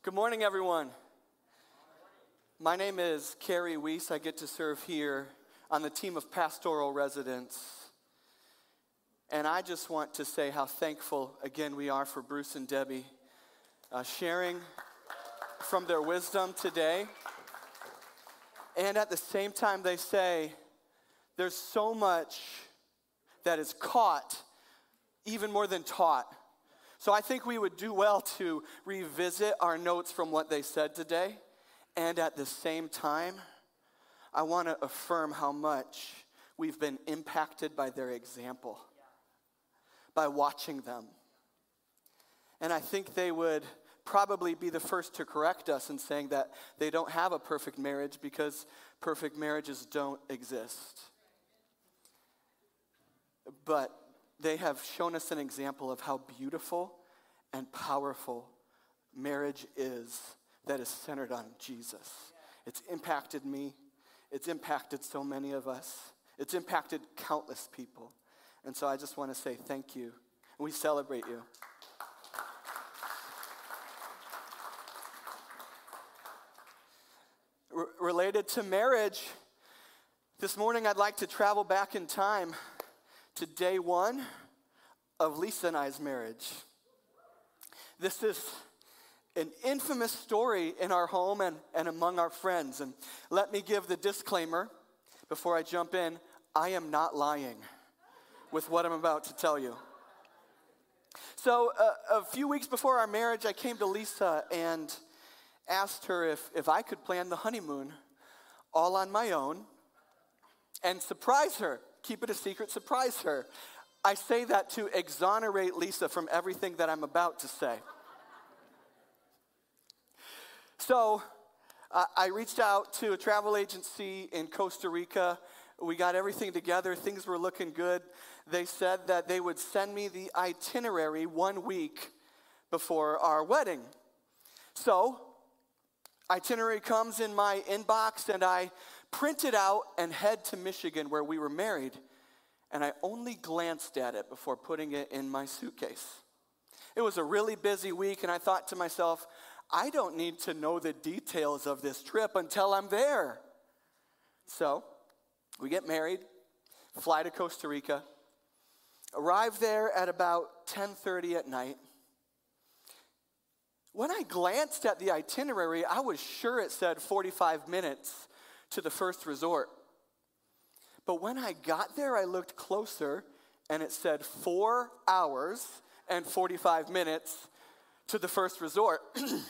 Good morning, everyone. My name is Carrie Weiss. I get to serve here on the team of pastoral residents. And I just want to say how thankful, again, we are for Bruce and Debbie sharing from their wisdom today. And at the same time, they say there's so much that is caught, even more than taught. So I think we would do well to revisit our notes from what they said today. And at the same time, I want to affirm how much we've been impacted by their example, by watching them. And I think they would probably be the first to correct us in saying that they don't have a perfect marriage because perfect marriages don't exist. But they have shown us an example of how beautiful and powerful marriage is that is centered on Jesus. It's impacted me. It's impacted so many of us. It's impacted countless people. And so I just want to say thank you. And we celebrate you. Related to marriage, this morning I'd like to travel back in time to day one of Lisa and I's marriage. This is an infamous story in our home and among our friends. And let me give the disclaimer before I jump in. I am not lying with what I'm about to tell you. So a few weeks before our marriage, I came to Lisa and asked her if I could plan the honeymoon all on my own and surprise her. Keep it a secret, surprise her. I say that to exonerate Lisa from everything that I'm about to say. So I reached out to a travel agency in Costa Rica. We got everything together. Things were looking good. They said that they would send me the itinerary 1 week before our wedding. So itinerary comes in my inbox, and I print it out and head to Michigan where we were married. And I only glanced at it before putting it in my suitcase. It was a really busy week, and I thought to myself, I don't need to know the details of this trip until I'm there. So we get married, fly to Costa Rica, arrive there at about 10:30 at night. When I glanced at the itinerary, I was sure it said 45 minutes to the first resort. But when I got there, I looked closer, and it said 4 hours and 45 minutes to the first resort.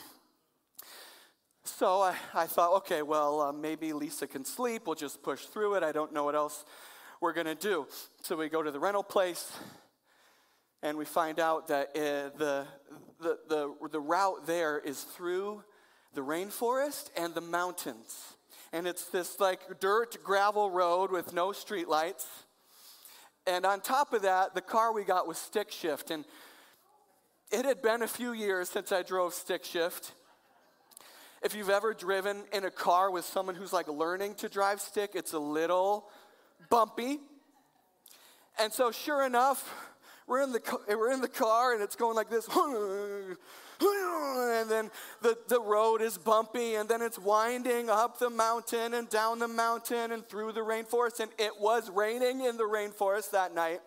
So I thought, okay, well, maybe Lisa can sleep. We'll just push through it. I don't know what else we're going to do. So we go to the rental place, and we find out that the route there is through the rainforest and the mountains. And it's this like dirt gravel road with no street lights. And on top of that, the car we got was stick shift. And it had been a few years since I drove stick shift. If you've ever driven in a car with someone who's like learning to drive stick, it's a little bumpy. And so sure enough, we're in the car, and it's going like this. And then the road is bumpy, and then it's winding up the mountain and down the mountain and through the rainforest. And it was raining in the rainforest that night.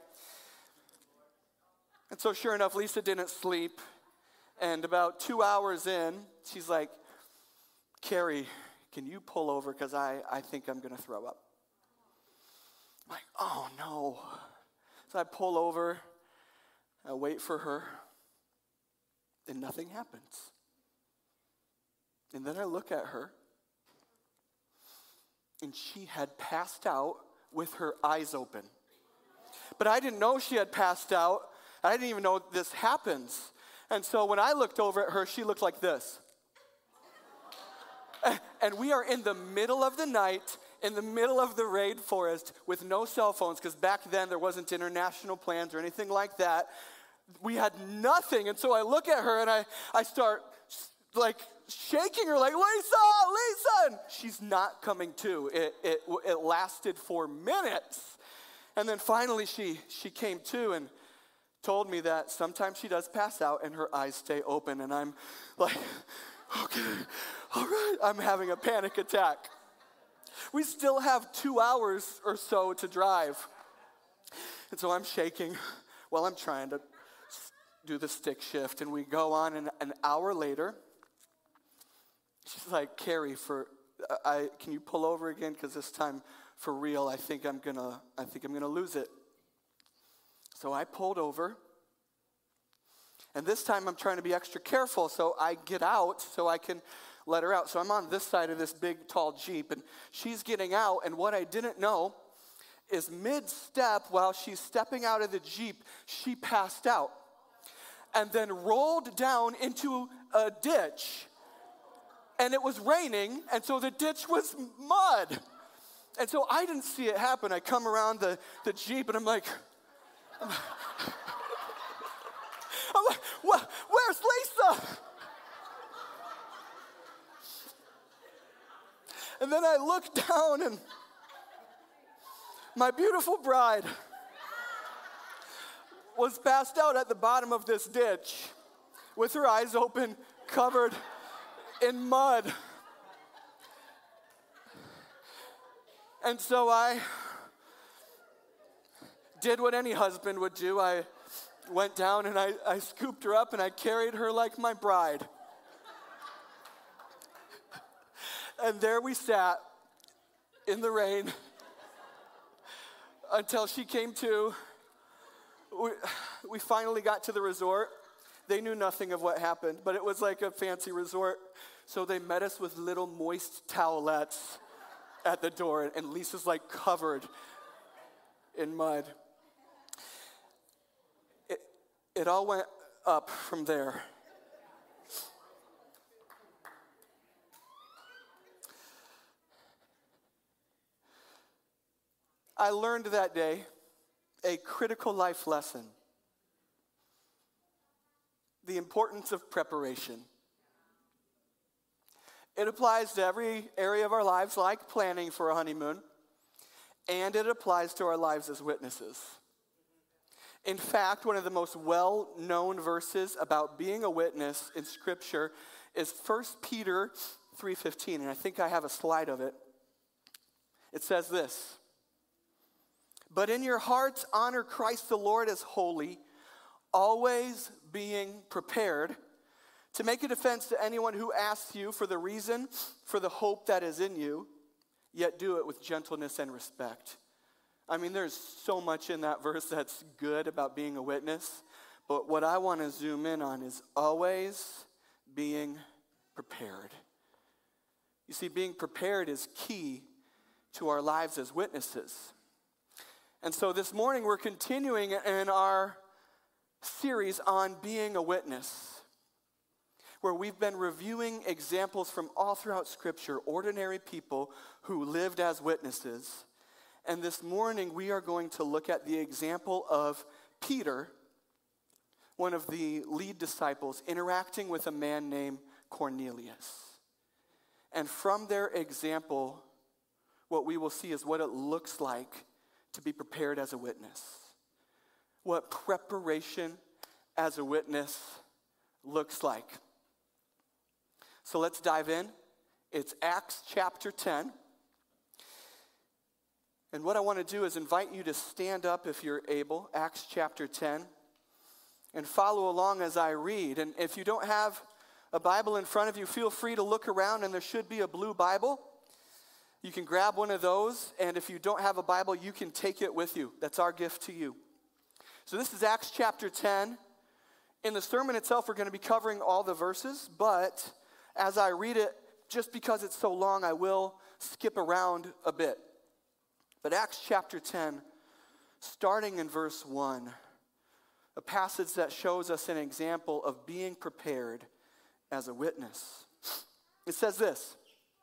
And so sure enough, Lisa didn't sleep. And about 2 hours in, she's like, Carrie, can you pull over? Because I think I'm going to throw up. I'm like, oh, no. So I pull over. I wait for her, and nothing happens. And then I look at her, and she had passed out with her eyes open. But I didn't know she had passed out. I didn't even know this happens. And so when I looked over at her, she looked like this. And we are in the middle of the night, in the middle of the rainforest with no cell phones, because back then there wasn't international plans or anything like that. We had nothing. And so I look at her, and I start like shaking her like, Lisa, and she's not coming to. It lasted for minutes. And then finally she came to and told me that sometimes she does pass out and her eyes stay open. And I'm like, Okay, all right, I'm having a panic attack. We still have 2 hours or so to drive. And so I'm shaking while I'm trying to do the stick shift. And we go on, and an hour later, she's like, Carrie, can you pull over again? Because this time, for real, I think I'm gonna lose it. So I pulled over. And this time I'm trying to be extra careful, so I get out so I can let her out. So I'm on this side of this big, tall Jeep, and she's getting out, and what I didn't know is mid-step, while she's stepping out of the Jeep, she passed out and then rolled down into a ditch. And it was raining, and so the ditch was mud. And so I didn't see it happen. I come around the Jeep, and I'm like, where's Lisa? And then I look down, and my beautiful bride was passed out at the bottom of this ditch with her eyes open, covered in mud. And so I did what any husband would do. I went down and I scooped her up and I carried her like my bride. And there we sat in the rain until she came to. We finally got to the resort. They knew nothing of what happened, but it was like a fancy resort. So they met us with little moist towelettes at the door, and Lisa's like covered in mud. It all went up from there. I learned that day a critical life lesson: the importance of preparation. It applies to every area of our lives, like planning for a honeymoon, and it applies to our lives as witnesses. In fact, one of the most well-known verses about being a witness in Scripture is 1 Peter 3:15, and I think I have a slide of it. It says this: "But in your hearts honor Christ the Lord as holy, always being prepared to make a defense to anyone who asks you for the reason for the hope that is in you, yet do it with gentleness and respect." I mean, there's so much in that verse that's good about being a witness, but what I want to zoom in on is always being prepared. You see, being prepared is key to our lives as witnesses. And so this morning we're continuing in our series on being a witness, where we've been reviewing examples from all throughout Scripture, ordinary people who lived as witnesses. And this morning we are going to look at the example of Peter, one of the lead disciples, interacting with a man named Cornelius. And from their example, what we will see is what it looks like to be prepared as a witness. What preparation as a witness looks like. So let's dive in. It's Acts chapter 10. And what I want to do is invite you to stand up if you're able, Acts chapter 10, and follow along as I read. And if you don't have a Bible in front of you, feel free to look around, and there should be a blue Bible. You can grab one of those, and if you don't have a Bible, you can take it with you. That's our gift to you. So this is Acts chapter 10. In the sermon itself, we're going to be covering all the verses, but as I read it, just because it's so long, I will skip around a bit. But Acts chapter 10, starting in verse 1, a passage that shows us an example of being prepared as a witness. It says this: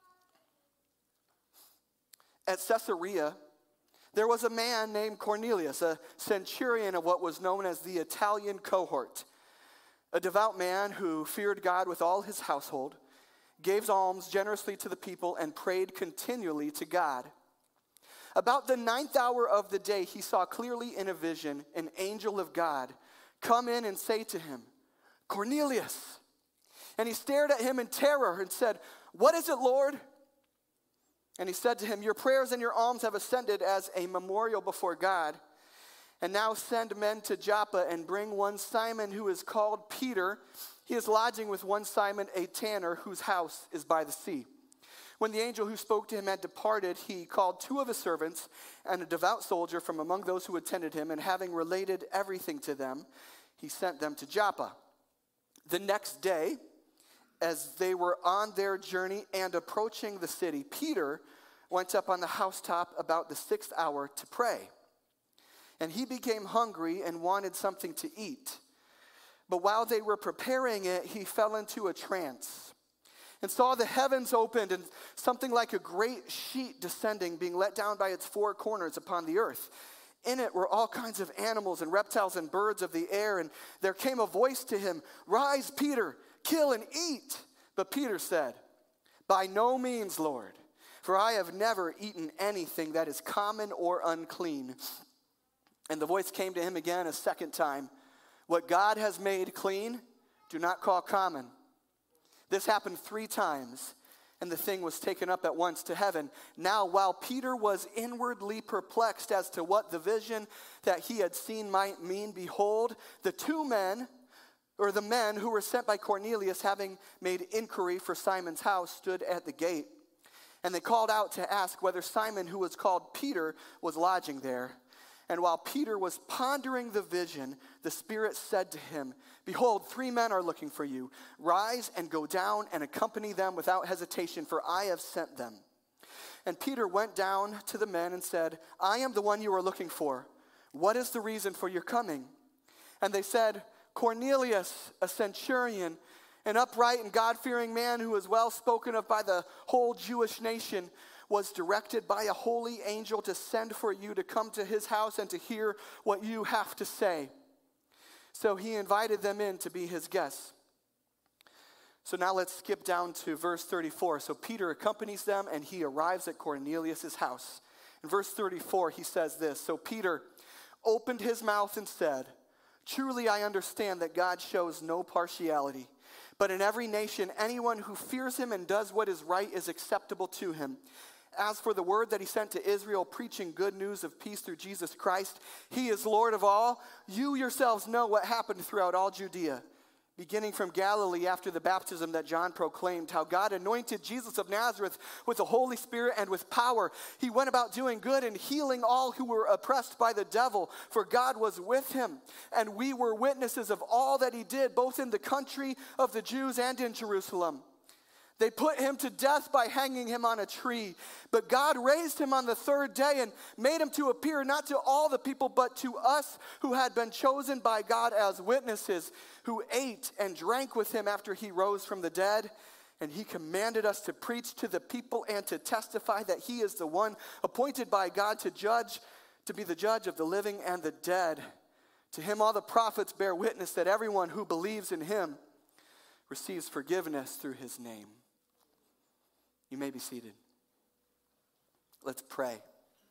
"At Caesarea, there was a man named Cornelius, a centurion of what was known as the Italian cohort, a devout man who feared God with all his household, gave alms generously to the people, and prayed continually to God. About the 9th hour of the day, he saw clearly in a vision an angel of God come in and say to him, 'Cornelius.' And he stared at him in terror and said, "What is it, Lord?" And he said to him, "Your prayers and your alms have ascended as a memorial before God. And now send men to Joppa and bring one Simon who is called Peter. He is lodging with one Simon, a tanner, whose house is by the sea." When the angel who spoke to him had departed, he called 2 of his servants and a devout soldier from among those who attended him, and having related everything to them, he sent them to Joppa. The next day, as they were on their journey and approaching the city, Peter went up on the housetop about the 6th hour to pray. And he became hungry and wanted something to eat. But while they were preparing it, he fell into a trance and saw the heavens opened and something like a great sheet descending, being let down by its 4 corners upon the earth. In it were all kinds of animals and reptiles and birds of the air. And there came a voice to him, "Rise, Peter, kill and eat." But Peter said, "By no means, Lord, for I have never eaten anything that is common or unclean." And the voice came to him again a second time, "What God has made clean, do not call common." This happened 3 times, and the thing was taken up at once to heaven. Now, while Peter was inwardly perplexed as to what the vision that he had seen might mean, behold, the men who were sent by Cornelius, having made inquiry for Simon's house, stood at the gate. And they called out to ask whether Simon, who was called Peter, was lodging there. And while Peter was pondering the vision, the Spirit said to him, "Behold, 3 men are looking for you. Rise and go down and accompany them without hesitation, for I have sent them." And Peter went down to the men and said, "I am the one you are looking for. What is the reason for your coming?" And they said, "Cornelius, a centurion, an upright and God-fearing man who is well spoken of by the whole Jewish nation, was directed by a holy angel to send for you to come to his house and to hear what you have to say." So he invited them in to be his guests. So now let's skip down to verse 34. So Peter accompanies them and he arrives at Cornelius' house. In verse 34 he says this, "So Peter opened his mouth and said, 'Truly I understand that God shows no partiality, but in every nation anyone who fears him and does what is right is acceptable to him. As for the word that he sent to Israel, preaching good news of peace through Jesus Christ, he is Lord of all. You yourselves know what happened throughout all Judea, beginning from Galilee after the baptism that John proclaimed, how God anointed Jesus of Nazareth with the Holy Spirit and with power. He went about doing good and healing all who were oppressed by the devil, for God was with him. And we were witnesses of all that he did, both in the country of the Jews and in Jerusalem. They put him to death by hanging him on a tree. But God raised him on the 3rd day and made him to appear not to all the people, but to us who had been chosen by God as witnesses, who ate and drank with him after he rose from the dead. And he commanded us to preach to the people and to testify that he is the one appointed by God to be the judge of the living and the dead. To him all the prophets bear witness that everyone who believes in him receives forgiveness through his name." You may be seated. Let's pray.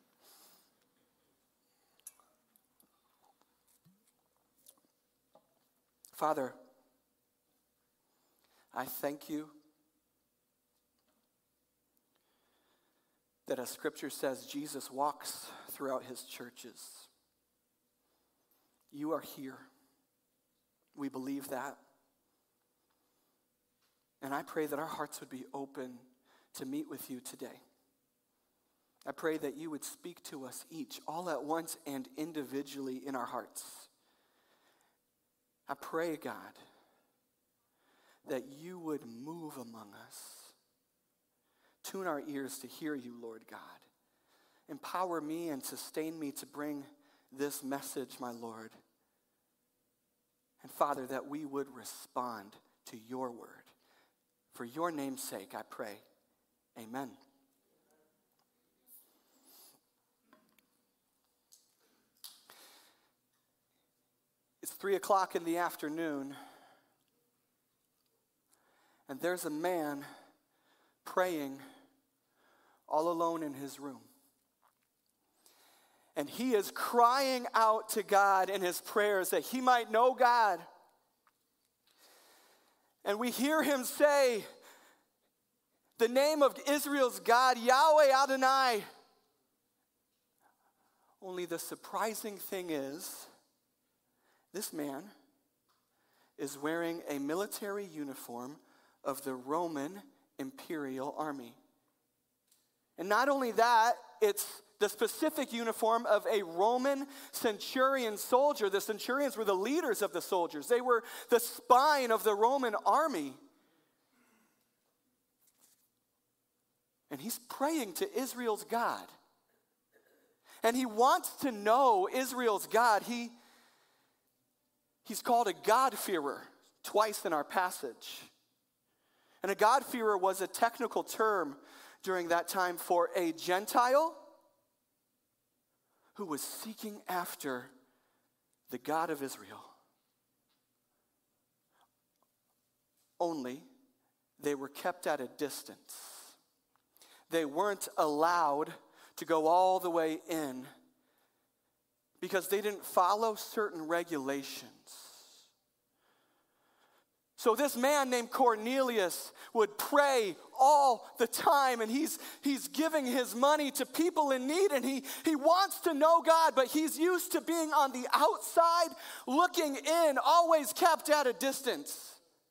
Father, I thank you that as Scripture says, Jesus walks throughout his churches. You are here. We believe that. And I pray that our hearts would be open to meet with you today. I pray that you would speak to us each, all at once and individually in our hearts. I pray, God, that you would move among us. Tune our ears to hear you, Lord God. Empower me and sustain me to bring this message, my Lord. And Father, that we would respond to your word. For your name's sake, I pray. Amen. It's 3:00 in the afternoon, and there's a man praying all alone in his room. And he is crying out to God in his prayers that he might know God. And we hear him say the name of Israel's God, Yahweh Adonai. Only the surprising thing is, this man is wearing a military uniform of the Roman imperial army. And not only that, it's the specific uniform of a Roman centurion soldier. The centurions were the leaders of the soldiers. They were the spine of the Roman army. And he's praying to Israel's God. And he wants to know Israel's God. He's called a God-fearer twice in our passage. And a God-fearer was a technical term during that time for a Gentile who was seeking after the God of Israel. Only they were kept at a distance. They weren't allowed to go all the way in because they didn't follow certain regulations. So this man named Cornelius would pray all the time, and he's giving his money to people in need, and he wants to know God, but he's used to being on the outside, looking in, always kept at a distance.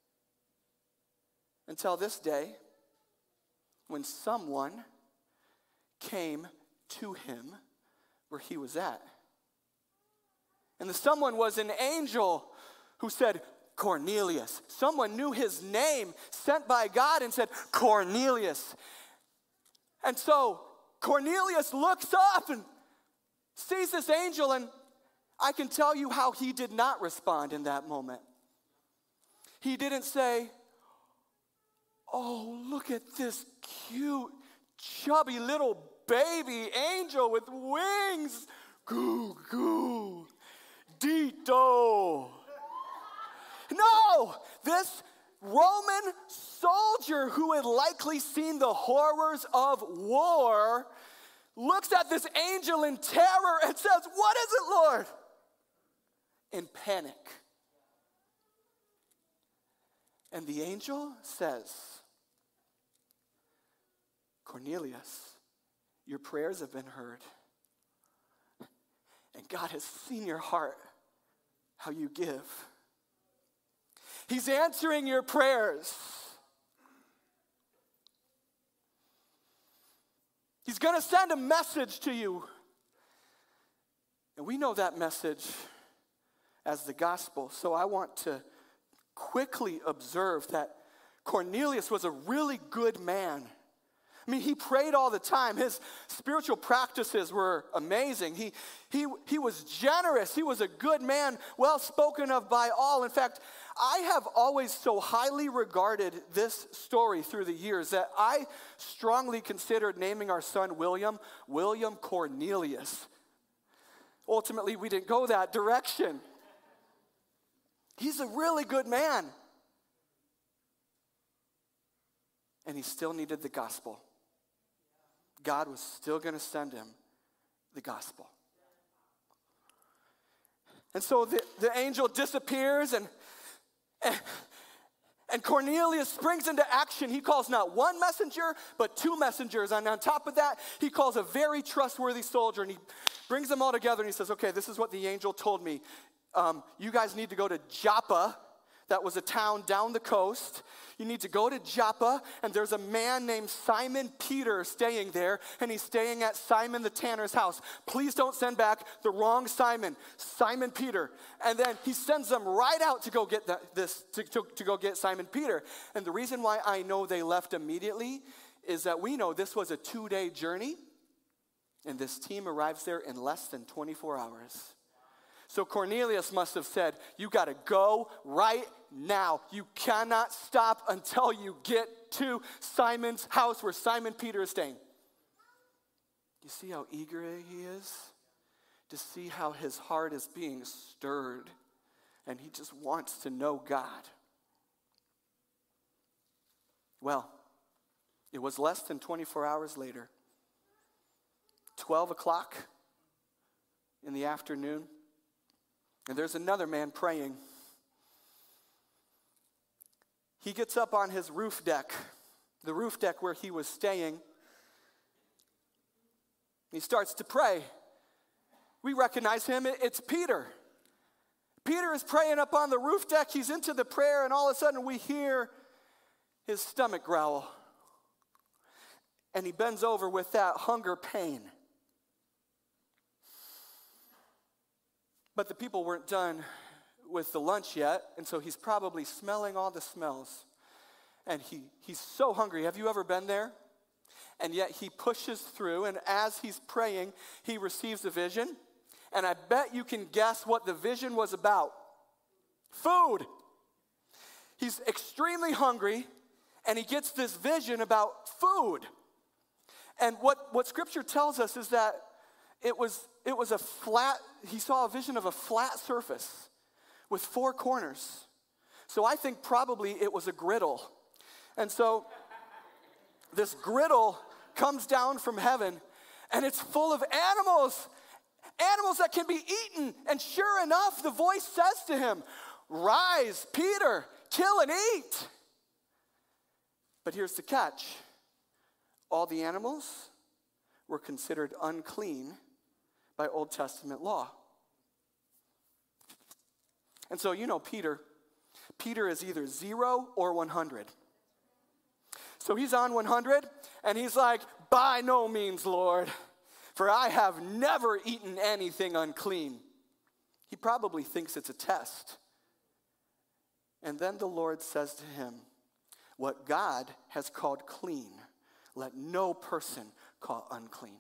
Until this day, when someone came to him where he was at. And the someone was an angel who said, Cornelius. Someone knew his name, sent by God, and said, Cornelius. And so Cornelius looks up and sees this angel, and I can tell you how he did not respond in that moment. He didn't say, oh, look at this cute, chubby little baby angel with wings. Goo, goo. Dito. No, this Roman soldier who had likely seen the horrors of war looks at this angel in terror and says, what is it, Lord? In panic. And the angel says, Cornelius, your prayers have been heard. And God has seen your heart, how you give. He's answering your prayers. He's going to send a message to you. And we know that message as the gospel. So I want to quickly observe that Cornelius was a really good man. I mean, he prayed all the time. His spiritual practices were amazing. He was generous. He was a good man, well spoken of by all. In fact, I have always so highly regarded this story through the years that I strongly considered naming our son William Cornelius. Ultimately, we didn't go that direction. He's a really good man. And he still needed the gospel. God was still going to send him the gospel. And so the angel disappears, and Cornelius springs into action. He calls not one messenger, but two messengers. And on top of that, he calls a very trustworthy soldier, and he brings them all together, and he says, okay, this is what the angel told me. You guys need to go to Joppa. That was a town down the coast. You need to go to Joppa, and there's a man named Simon Peter staying there, and he's staying at Simon the tanner's house. Please don't send back the wrong Simon Peter. And then he sends them right out to go get to go get Simon Peter. And the reason why I know they left immediately is that we know this was a 2-day journey, and this team arrives there in less than 24 hours. So Cornelius must have said, you got to go right now. You cannot stop until you get to Simon's house where Simon Peter is staying. You see how eager he is to see how his heart is being stirred, and he just wants to know God. Well, it was less than 24 hours later, 12 o'clock in the afternoon, and there's another man praying. he gets up on his roof deck, the roof deck where he was staying. He starts to pray. We recognize him. It's Peter. Peter is praying up on the roof deck. He's into the prayer, and all of a sudden we hear his stomach growl. And he bends over with that hunger pain. But the people weren't done with the lunch yet, and so he's probably smelling all the smells. And he's so hungry. Have you ever been there? And yet he pushes through, and as he's praying, he receives a vision. And I bet you can guess what the vision was about. Food. He's extremely hungry, and he gets this vision about food. And what Scripture tells us is that it was a flat, he saw a vision of a flat surface with 4 corners. So I think probably it was a griddle. And so this griddle comes down from heaven, and it's full of animals that can be eaten. And sure enough, the voice says to him, "Rise, Peter, kill and eat." But here's the catch. All the animals were considered unclean by Old Testament law. And so Peter is either 0 or 100. So he's on 100, and he's like, "By no means, Lord, for I have never eaten anything unclean." He probably thinks it's a test. And then the Lord says to him, "What God has called clean, let no person call unclean."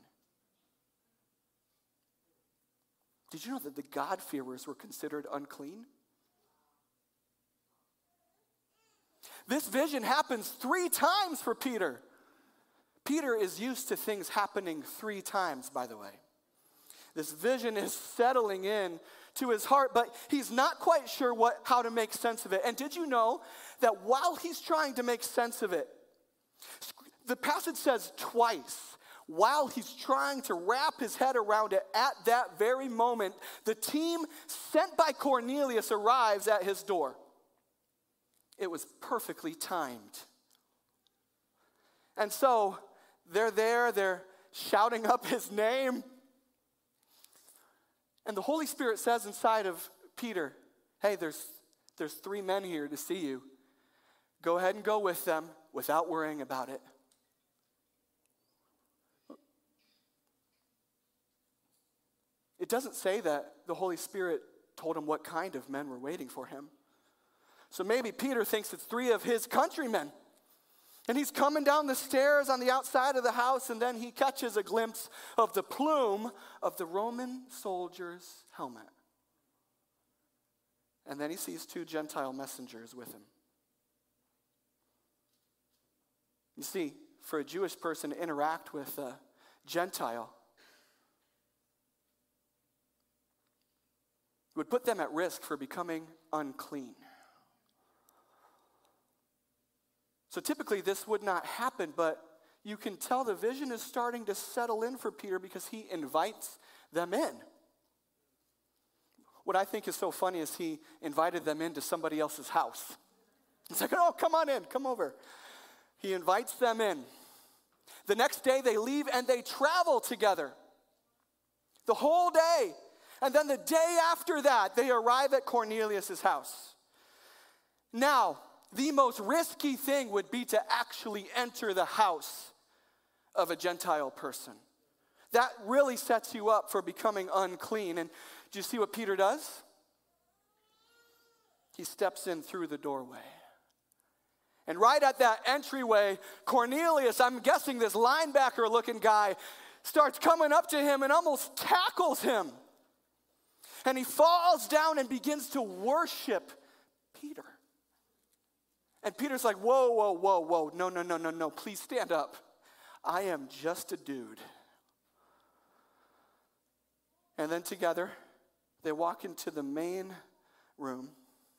Did you know that the God-fearers were considered unclean? This vision happens 3 times for Peter. Peter is used to things happening 3 times, by the way. This vision is settling in to his heart, but he's not quite sure how to make sense of it. And did you know that while he's trying to make sense of it, the passage says twice, while he's trying to wrap his head around it, at that very moment, the team sent by Cornelius arrives at his door. It was perfectly timed. And so they're there, they're shouting up his name. And the Holy Spirit says inside of Peter, "Hey, there's 3 men here to see you. Go ahead and go with them without worrying about it." It doesn't say that the Holy Spirit told him what kind of men were waiting for him. So maybe Peter thinks it's 3 of his countrymen. And he's coming down the stairs on the outside of the house, and then he catches a glimpse of the plume of the Roman soldier's helmet. And then he sees 2 Gentile messengers with him. You see, for a Jewish person to interact with a Gentile would put them at risk for becoming unclean. So typically this would not happen, but you can tell the vision is starting to settle in for Peter because he invites them in. What I think is so funny is he invited them into somebody else's house. He's like, "Oh, come on in, come over." He invites them in. The next day they leave and they travel together. The whole day. And then the day after that, they arrive at Cornelius' house. Now, the most risky thing would be to actually enter the house of a Gentile person. That really sets you up for becoming unclean. And do you see what Peter does? He steps in through the doorway. And right at that entryway, Cornelius, I'm guessing this linebacker-looking guy, starts coming up to him and almost tackles him. And he falls down and begins to worship Peter. And Peter's like, whoa, no, please stand up. I am just a dude. And then together, they walk into the main room,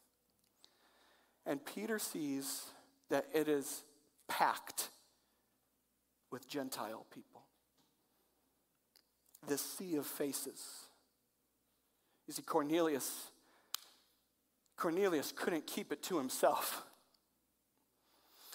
and Peter sees that it is packed with Gentile people. This sea of faces. You see, Cornelius couldn't keep it to himself.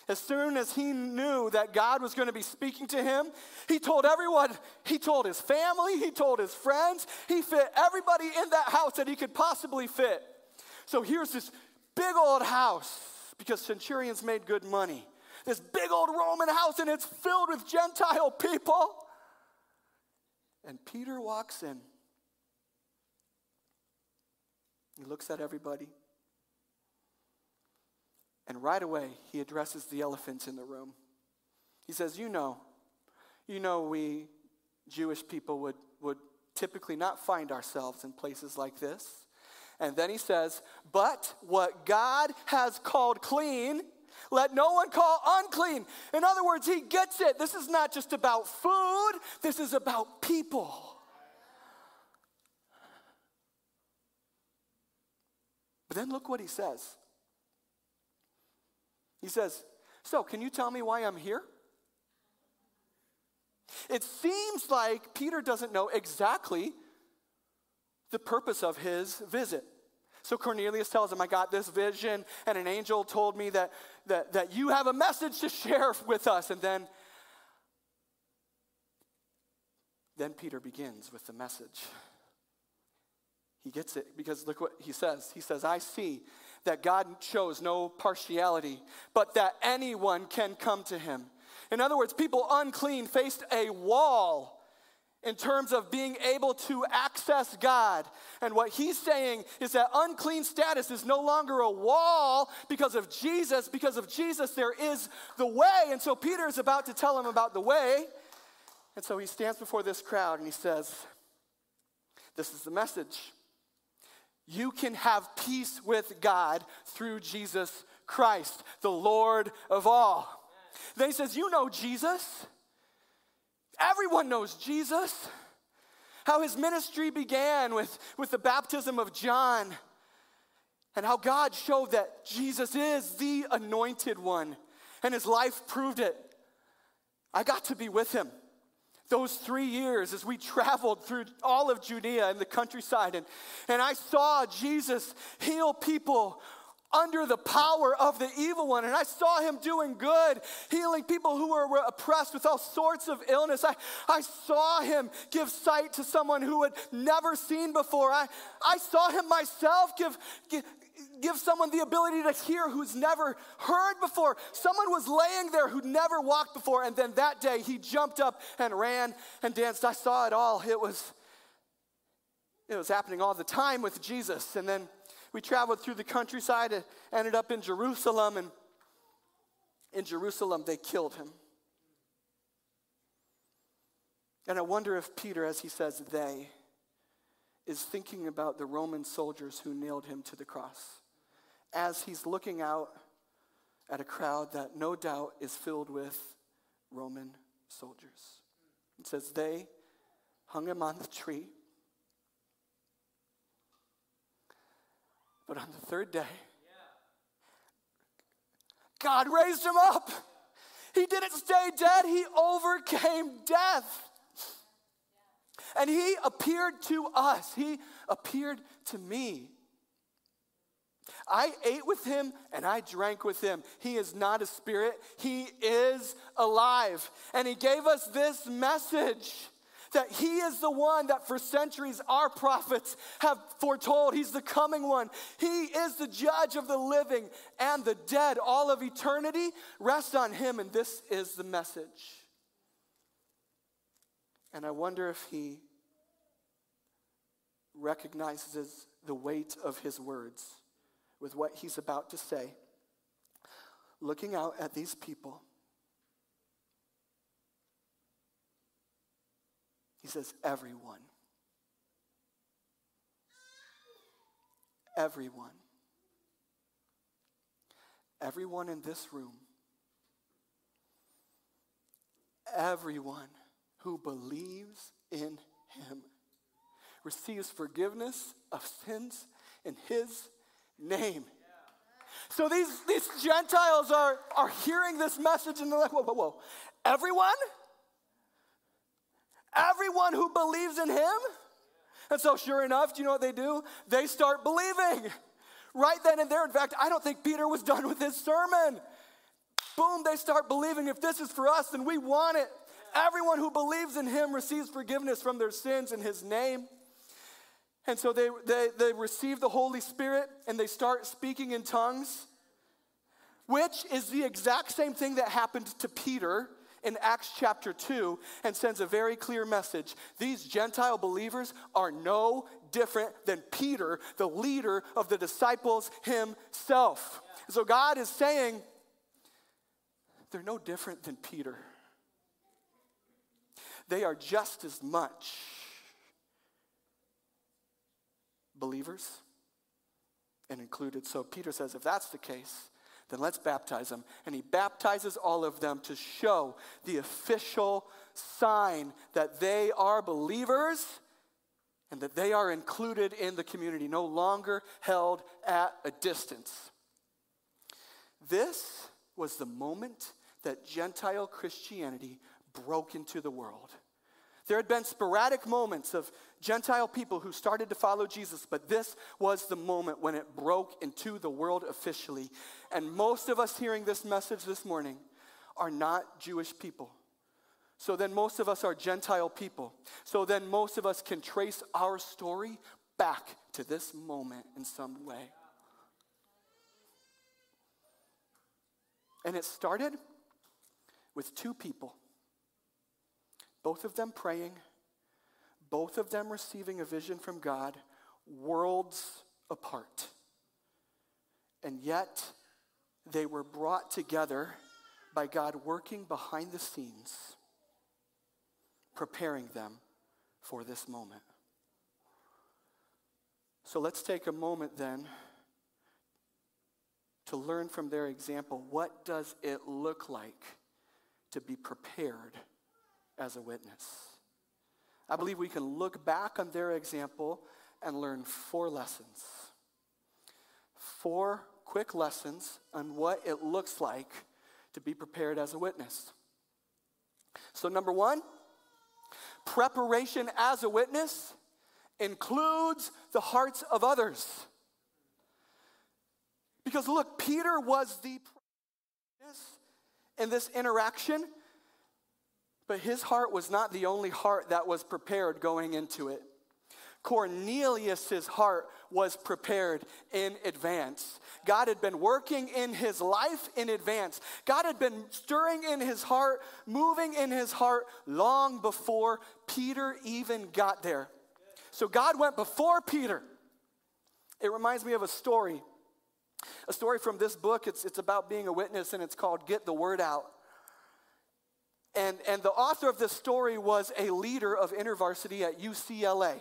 As soon as he knew that God was going to be speaking to him, he told everyone, he told his family, he told his friends, he fit everybody in that house that he could possibly fit. So here's this big old house, because centurions made good money. This big old Roman house, and it's filled with Gentile people. And Peter walks in. He looks at everybody. And right away, he addresses the elephant in the room. He says, you know we Jewish people would typically not find ourselves in places like this. And then he says, but what God has called clean, let no one call unclean. In other words, he gets it. This is not just about food. This is about people. But then look what he says. He says, so can you tell me why I'm here? It seems like Peter doesn't know exactly the purpose of his visit. So Cornelius tells him, I got this vision, and an angel told me that you have a message to share with us. And then Peter begins with the message. He gets it because look what he says. He says, I see that God shows no partiality, but that anyone can come to him. In other words, people unclean faced a wall in terms of being able to access God. And what he's saying is that unclean status is no longer a wall because of Jesus. Because of Jesus, there is the way. And so Peter is about to tell him about the way. And so he stands before this crowd and he says, this is the message. You can have peace with God through Jesus Christ, the Lord of all. Then he says, you know Jesus. Everyone knows Jesus. How his ministry began with the baptism of John. And how God showed that Jesus is the anointed one. And his life proved it. I got to be with him those 3 years as we traveled through all of Judea and the countryside. And I saw Jesus heal people under the power of the evil one. And I saw him doing good, healing people who were oppressed with all sorts of illness. I saw him give sight to someone who had never seen before. I saw him myself give someone the ability to hear who's never heard before. Someone was laying there who'd never walked before, and then that day he jumped up and ran and danced. I saw it all. It was happening all the time with Jesus. And then we traveled through the countryside and ended up in Jerusalem, and in Jerusalem they killed him. And I wonder if Peter, as he says they, is thinking about the Roman soldiers who nailed him to the cross, as he's looking out at a crowd that no doubt is filled with Roman soldiers. It says they hung him on the tree. But on the third day, God raised him up. He didn't stay dead. He overcame death. And he appeared to us. He appeared to me. I ate with him and I drank with him. He is not a spirit. He is alive. And he gave us this message that he is the one that for centuries our prophets have foretold. He's the coming one. He is the judge of the living and the dead. All of eternity rests on him, and this is the message. And I wonder if he recognizes the weight of his words with what he's about to say. Looking out at these people, he says, everyone. Everyone. Everyone in this room. Everyone who believes in him receives forgiveness of sins in his name. So these Gentiles are hearing this message and they're like, whoa. Everyone? Everyone who believes in him? And so sure enough, do you know what they do? They start believing. Right then and there. In fact, I don't think Peter was done with his sermon. Boom, they start believing if this is for us, then we want it. Everyone who believes in him receives forgiveness from their sins in his name. And so they receive the Holy Spirit and they start speaking in tongues, which is the exact same thing that happened to Peter in Acts chapter 2, and sends a very clear message. These Gentile believers are no different than Peter, the leader of the disciples himself. So God is saying, they're no different than Peter. They are just as much believers and included. So Peter says, if that's the case, then let's baptize them. And he baptizes all of them to show the official sign that they are believers and that they are included in the community, no longer held at a distance. This was the moment that Gentile Christianity broke into the world. There had been sporadic moments of Gentile people who started to follow Jesus, but this was the moment when it broke into the world officially. And most of us hearing this message this morning are not Jewish people. So then most of us are Gentile people. So then most of us can trace our story back to this moment in some way. And it started with two people. Both of them praying, both of them receiving a vision from God, worlds apart. And yet, they were brought together by God working behind the scenes, preparing them for this moment. So let's take a moment then to learn from their example. What does it look like to be prepared as a witness? I believe we can look back on their example and learn 4 lessons. 4 quick lessons on what it looks like to be prepared as a witness. So number 1, preparation as a witness includes the hearts of others. Because look, Peter was the witness in this interaction, but his heart was not the only heart that was prepared going into it. Cornelius' heart was prepared in advance. God had been working in his life in advance. God had been stirring in his heart, moving in his heart long before Peter even got there. So God went before Peter. It reminds me of a story from this book. It's about being a witness, and it's called Get the Word Out. And the author of this story was a leader of InterVarsity at UCLA.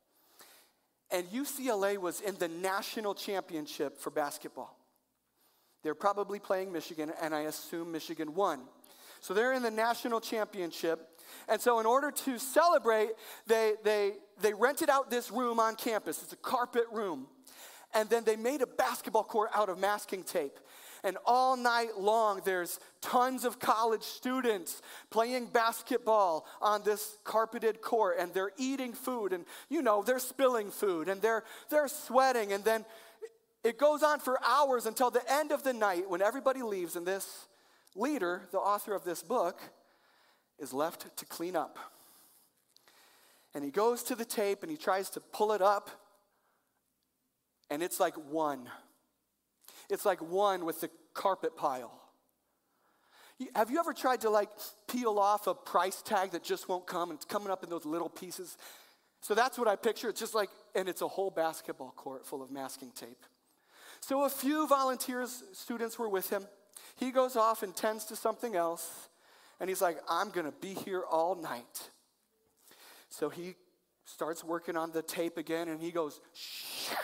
And UCLA was in the national championship for basketball. They're probably playing Michigan, and I assume Michigan won. So they're in the national championship. And so in order to celebrate, they rented out this room on campus. It's a carpet room. And then they made a basketball court out of masking tape. And all night long, there's tons of college students playing basketball on this carpeted court, and they're eating food, and they're spilling food, and they're sweating, and then it goes on for hours until the end of the night when everybody leaves, and this leader, the author of this book, is left to clean up. And he goes to the tape and he tries to pull it up, and it's like 1. It's like 1 with the carpet pile. Have you ever tried to peel off a price tag that just won't come, and it's coming up in those little pieces? So that's what I picture. It's just and it's a whole basketball court full of masking tape. So a few students were with him. He goes off and tends to something else, and he's like, I'm going to be here all night. So he starts working on the tape again, and he goes, shh.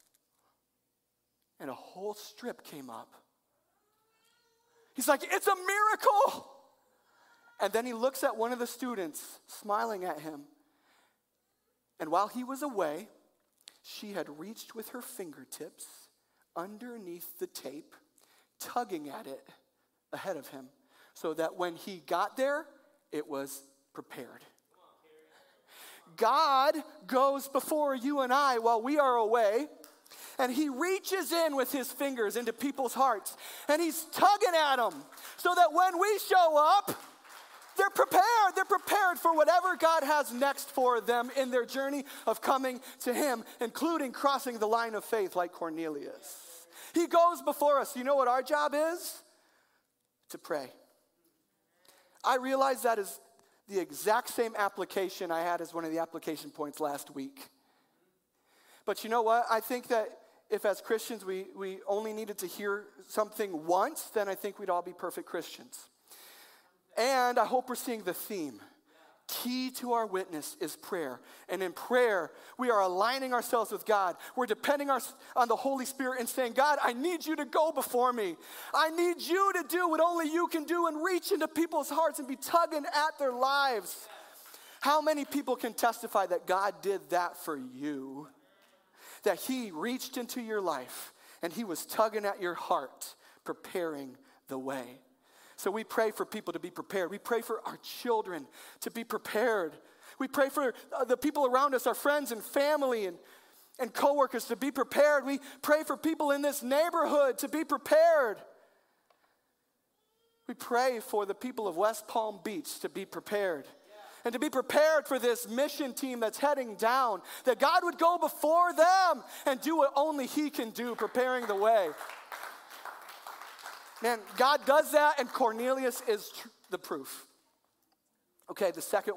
And a whole strip came up. He's like, it's a miracle. And then he looks at one of the students, smiling at him. And while he was away, she had reached with her fingertips underneath the tape, tugging at it ahead of him, so that when he got there, it was prepared. God goes before you and I while we are away, And he reaches in with his fingers into people's hearts. And he's tugging at them so that when we show up, they're prepared. They're prepared for whatever God has next for them in their journey of coming to him, including crossing the line of faith like Cornelius. He goes before us. You know what our job is? To pray. I realize that is the exact same application I had as one of the application points last week. But you know what? I think that if as Christians we only needed to hear something once, then I think we'd all be perfect Christians. And I hope we're seeing the theme. Key to our witness is prayer. And in prayer, we are aligning ourselves with God. We're depending on the Holy Spirit and saying, God, I need you to go before me. I need you to do what only you can do and reach into people's hearts and be tugging at their lives. How many people can testify that God did that for you? That he reached into your life and he was tugging at your heart, preparing the way. So we pray for people to be prepared. We pray for our children to be prepared. We pray for the people around us, our friends and family and coworkers to be prepared. We pray for people in this neighborhood to be prepared. We pray for the people of West Palm Beach to be prepared. And to be prepared for this mission team that's heading down, that God would go before them and do what only he can do, preparing the way. Man, God does that, and Cornelius is the proof. Okay, the second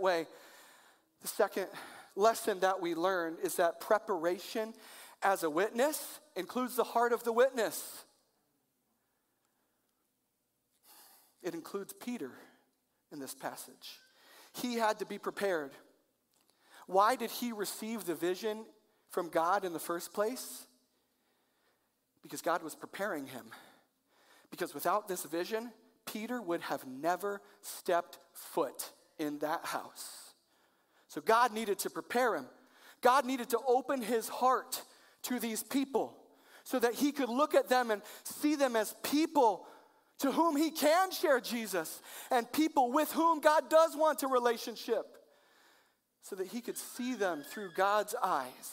lesson that we learn is that preparation as a witness includes the heart of the witness. It includes Peter in this passage. He had to be prepared. Why did he receive the vision from God in the first place? Because God was preparing him. Because without this vision, Peter would have never stepped foot in that house. So God needed to prepare him. God needed to open his heart to these people so that he could look at them and see them as people to whom he can share Jesus and people with whom God does want a relationship so that he could see them through God's eyes.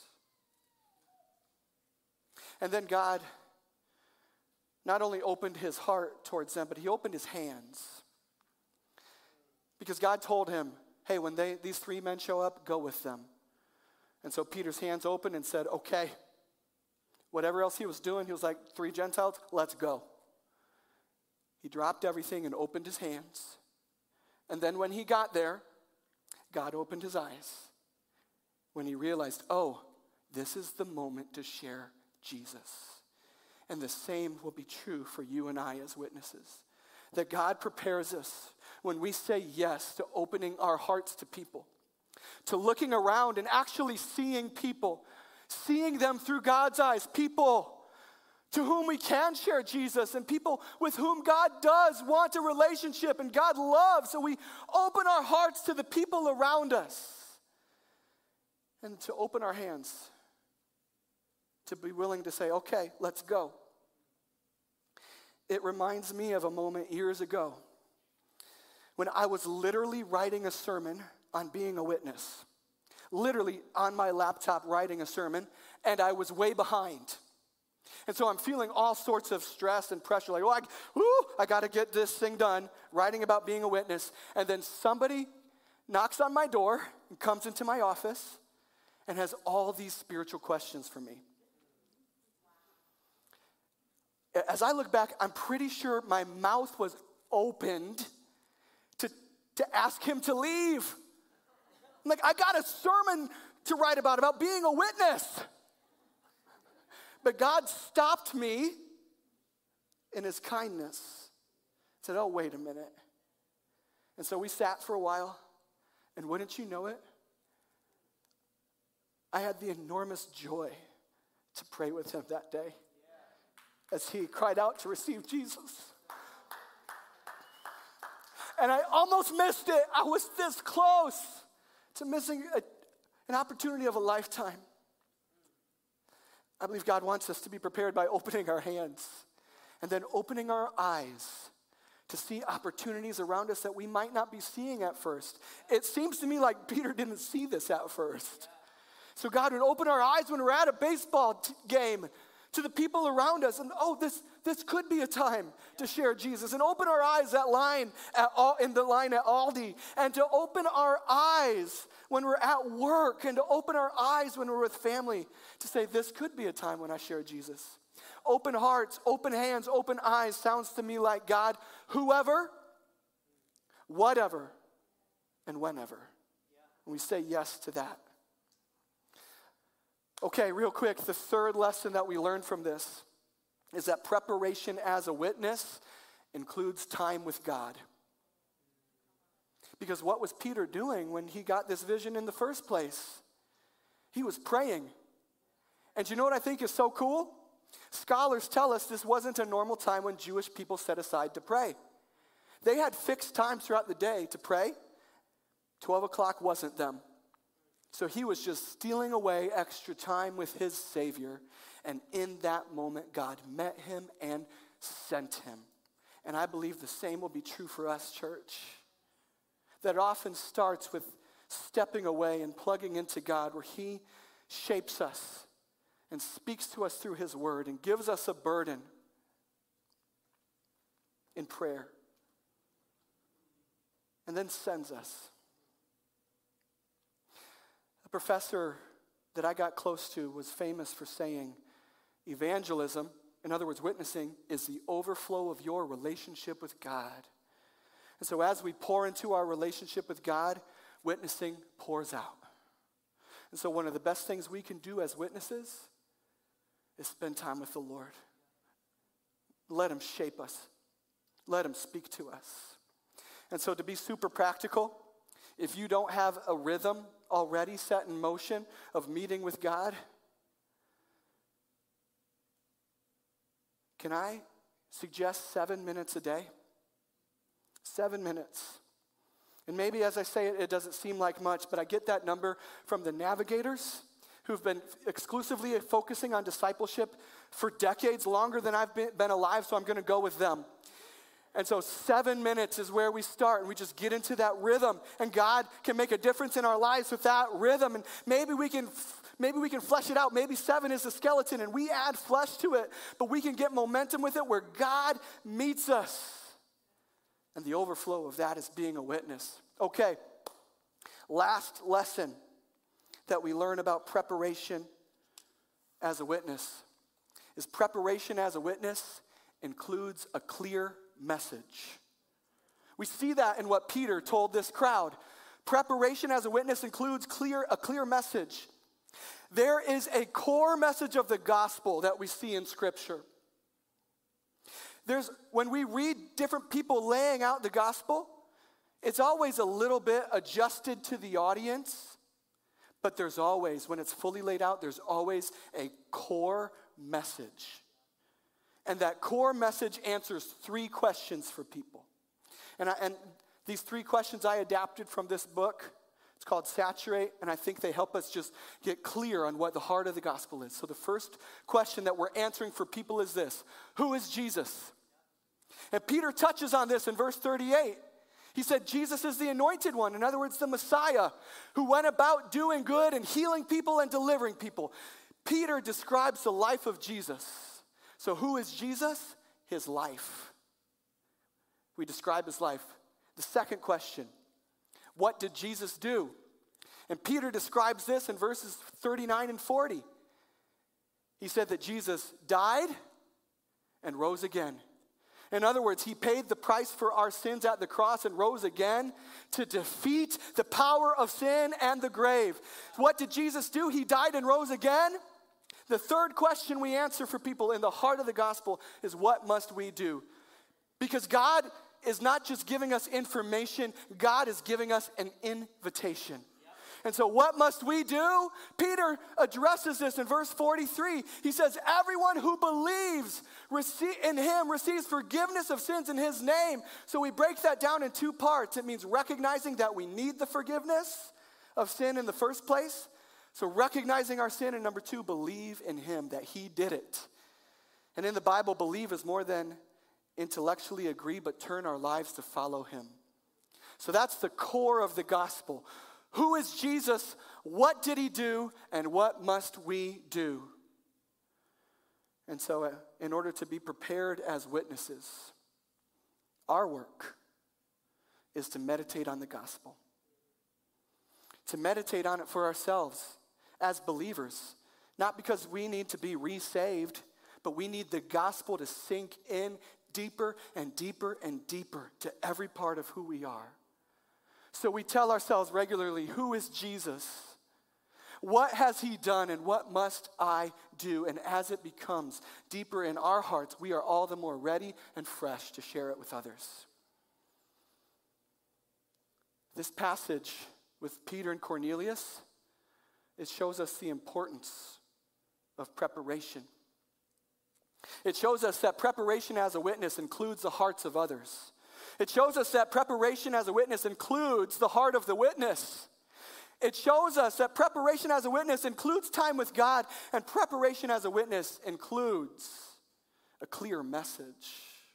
And then God not only opened his heart towards them, but he opened his hands. Because God told him, hey, when these three men show up, go with them. And so Peter's hands opened and said, okay. Whatever else he was doing, he was like, 3 Gentiles, let's go. He dropped everything and opened his hands. And then when he got there, God opened his eyes. When he realized, oh, this is the moment to share Jesus. And the same will be true for you and I as witnesses. That God prepares us when we say yes to opening our hearts to people. To looking around and actually seeing people. Seeing them through God's eyes. People to whom we can share Jesus and people with whom God does want a relationship and God loves. So we open our hearts to the people around us and to open our hands to be willing to say, okay, let's go. It reminds me of a moment years ago when I was literally writing a sermon on being a witness. Literally on my laptop writing a sermon, and I was way behind. And so I'm feeling all sorts of stress and pressure, like, I got to get this thing done, writing about being a witness. And then somebody knocks on my door and comes into my office and has all these spiritual questions for me. As I look back, I'm pretty sure my mouth was opened to ask him to leave. I'm like, I got a sermon to write about being a witness. But God stopped me in his kindness. Said, oh, wait a minute. And so we sat for a while, and wouldn't you know it, I had the enormous joy to pray with him that day as he cried out to receive Jesus. And I almost missed it. I was this close to missing an opportunity of a lifetime. I believe God wants us to be prepared by opening our hands and then opening our eyes to see opportunities around us that we might not be seeing at first. It seems to me like Peter didn't see this at first. So God would open our eyes when we're at a baseball game to the people around us. And this could be a time to share Jesus. And open our eyes in the line at Aldi. And to open our eyes when we're at work. And to open our eyes when we're with family. To say, this could be a time when I share Jesus. Open hearts, open hands, open eyes sounds to me like God, whoever, whatever, and whenever. And we say yes to that. Okay, real quick, the third lesson that we learned from this is that preparation as a witness includes time with God. Because what was Peter doing when he got this vision in the first place? He was praying. And you know what I think is so cool? Scholars tell us this wasn't a normal time when Jewish people set aside to pray. They had fixed times throughout the day to pray. 12 o'clock wasn't them. So he was just stealing away extra time with his Savior. And in that moment, God met him and sent him. And I believe the same will be true for us, church. That often starts with stepping away and plugging into God, where he shapes us and speaks to us through his word and gives us a burden in prayer. And then sends us. A professor that I got close to was famous for saying, evangelism, in other words, witnessing, is the overflow of your relationship with God. And so as we pour into our relationship with God, witnessing pours out. And so one of the best things we can do as witnesses is spend time with the Lord. Let him shape us. Let him speak to us. And so to be super practical, if you don't have a rhythm already set in motion of meeting with God, can I suggest 7 minutes a day? 7 minutes. And maybe as I say it, it doesn't seem like much, but I get that number from the navigators who've been exclusively focusing on discipleship for decades, longer than I've been alive, so I'm going to go with them. And so 7 minutes is where we start, and we just get into that rhythm, and God can make a difference in our lives with that rhythm, and maybe we can flesh it out. Maybe 7 is the skeleton, and we add flesh to it, but we can get momentum with it where God meets us. And the overflow of that is being a witness. Okay, last lesson that we learn about preparation as a witness is preparation as a witness includes a clear message. We see that in what Peter told this crowd. Preparation as a witness includes a clear message. There is a core message of the gospel that we see in Scripture. When we read different people laying out the gospel, it's always a little bit adjusted to the audience, but there's always, when it's fully laid out, there's always a core message. And that core message answers 3 questions for people. And these 3 questions I adapted from this book. It's called Saturate, and I think they help us just get clear on what the heart of the gospel is. So the first question that we're answering for people is this: who is Jesus? And Peter touches on this in verse 38. He said Jesus is the anointed one, in other words, the Messiah, who went about doing good and healing people and delivering people. Peter describes the life of Jesus. So who is Jesus? His life. We describe his life. The second question: what did Jesus do? And Peter describes this in verses 39 and 40. He said that Jesus died and rose again. In other words, he paid the price for our sins at the cross and rose again to defeat the power of sin and the grave. What did Jesus do? He died and rose again. The third question we answer for people in the heart of the gospel is, what must we do? Because God is not just giving us information, God is giving us an invitation. And so what must we do? Peter addresses this in verse 43. He says, everyone who believes in him receives forgiveness of sins in his name. So we break that down in 2 parts. It means recognizing that we need the forgiveness of sin in the first place. So recognizing our sin, and number 2, believe in him, that he did it. And in the Bible, believe is more than intellectually agree, but turn our lives to follow him. So that's the core of the gospel. Who is Jesus? What did he do? And what must we do? And so, in order to be prepared as witnesses, our work is to meditate on the gospel. To meditate on it for ourselves as believers. Not because we need to be resaved, but we need the gospel to sink in deeper and deeper and deeper to every part of who we are. So we tell ourselves regularly, who is Jesus? What has he done and what must I do? And as it becomes deeper in our hearts, we are all the more ready and fresh to share it with others. This passage with Peter and Cornelius, it shows us the importance of preparation. It shows us that preparation as a witness includes the hearts of others. It shows us that preparation as a witness includes the heart of the witness. It shows us that preparation as a witness includes time with God, and preparation as a witness includes a clear message.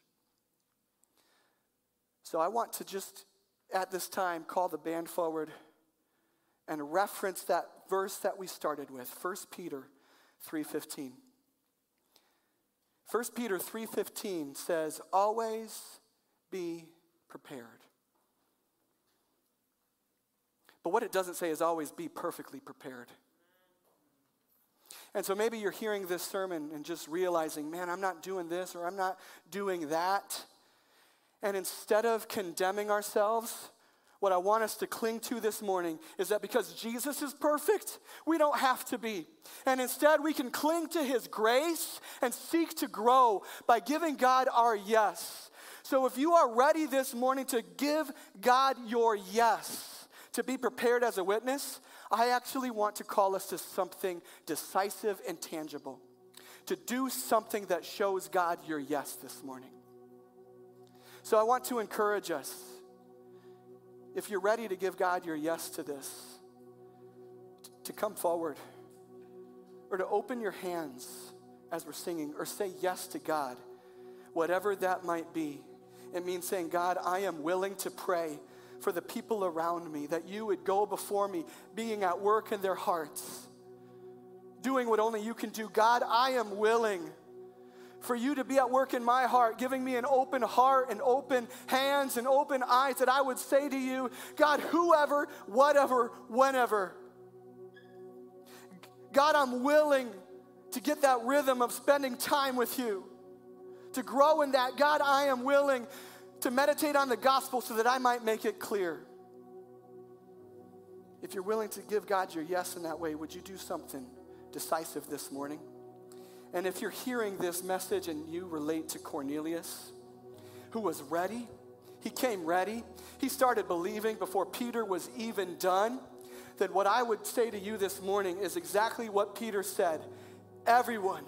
So I want to just, at this time, call the band forward and reference that verse that we started with, 1 Peter 3:15. 1 Peter 3:15 says, always be prepared. But what it doesn't say is always be perfectly prepared. And so maybe you're hearing this sermon and just realizing, man, I'm not doing this or I'm not doing that. And instead of condemning ourselves, what I want us to cling to this morning is that because Jesus is perfect, we don't have to be. And instead, we can cling to his grace and seek to grow by giving God our yes. So if you are ready this morning to give God your yes, to be prepared as a witness, I actually want to call us to something decisive and tangible. To do something that shows God your yes this morning. So I want to encourage us, if you're ready to give God your yes to this, to come forward or to open your hands as we're singing or say yes to God, whatever that might be. It means saying, God, I am willing to pray for the people around me, that you would go before me, being at work in their hearts, doing what only you can do. God, I am willing for you to be at work in my heart, giving me an open heart and open hands and open eyes, that I would say to you, God, whoever, whatever, whenever. God, I'm willing to get that rhythm of spending time with you, to grow in that. God, I am willing to meditate on the gospel so that I might make it clear. If you're willing to give God your yes in that way, would you do something decisive this morning? And if you're hearing this message and you relate to Cornelius, who was ready, he came ready, he started believing before Peter was even done, then what I would say to you this morning is exactly what Peter said. Everyone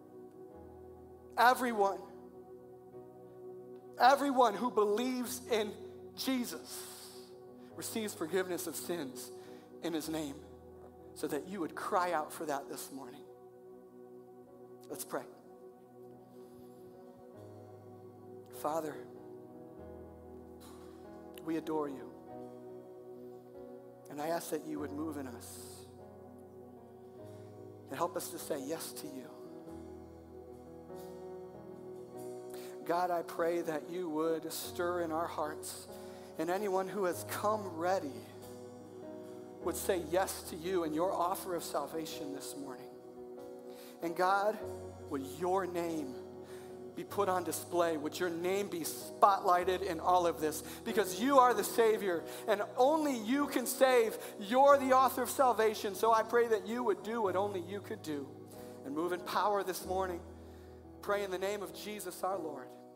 who believes in Jesus receives forgiveness of sins in his name, so that you would cry out for that this morning. Let's pray. Father, we adore you. And I ask that you would move in us and help us to say yes to you. God, I pray that you would stir in our hearts, and anyone who has come ready would say yes to you and your offer of salvation this morning. And God, would your name be put on display? Would your name be spotlighted in all of this? Because you are the Savior, and only you can save. You're the author of salvation. So I pray that you would do what only you could do and move in power this morning. Pray in the name of Jesus our Lord.